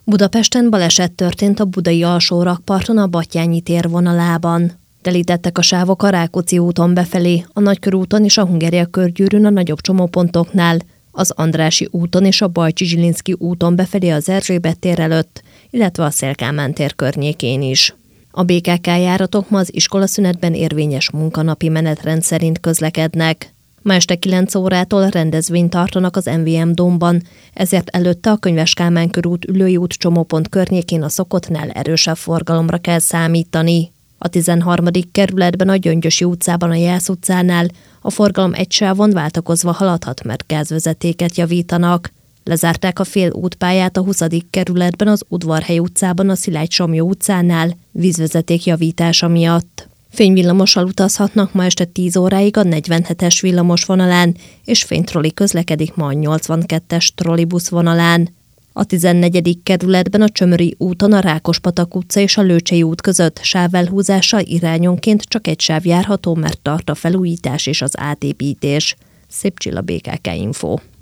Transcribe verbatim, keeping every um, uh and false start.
Budapesten baleset történt a budai alsórakparton a Batthyány tér vonalában. Telítettek a sávok a Rákóczi úton befelé, a Nagykörúton és a Hungária körgyűrűn a nagyobb csomópontoknál, az Andrássy úton és a Bajcsy-Zsilinszky úton befelé az Erzsébet tér előtt, illetve a Széll-Kálmán tér környékén is. A bé ká ká járatok ma az iskolaszünetben érvényes munkanapi menetrend szerint közlekednek. Ma este kilenc órától rendezvényt tartanak az em vé em Dómban, ezért előtte a Könyves Kálmán körút Üllői út csomópont környékén a szokottnál erősebb forgalomra kell számítani. A tizenharmadik kerületben a Gyöngyösi utcában a Jász utcánál a forgalom egy sávon váltakozva haladhat, mert gázvezetéket javítanak. Lezárták a fél útpályát a huszadik kerületben az Udvarhely utcában a Szilágy-Somlyó utcánál vízvezeték javítása miatt. Fényvillamossal utazhatnak ma este tíz óráig a negyvenhetes villamos vonalán, és fénytroli közlekedik ma a nyolcvankettes trollibusz vonalán. A tizennegyedik kerületben a Csömöri úton a Rákospatak utca és a Lőcsei út között sávelhúzással irányonként csak egy sáv járható, mert tart a felújítás és az átépítés. Szép Csilla, bé ká ká Info.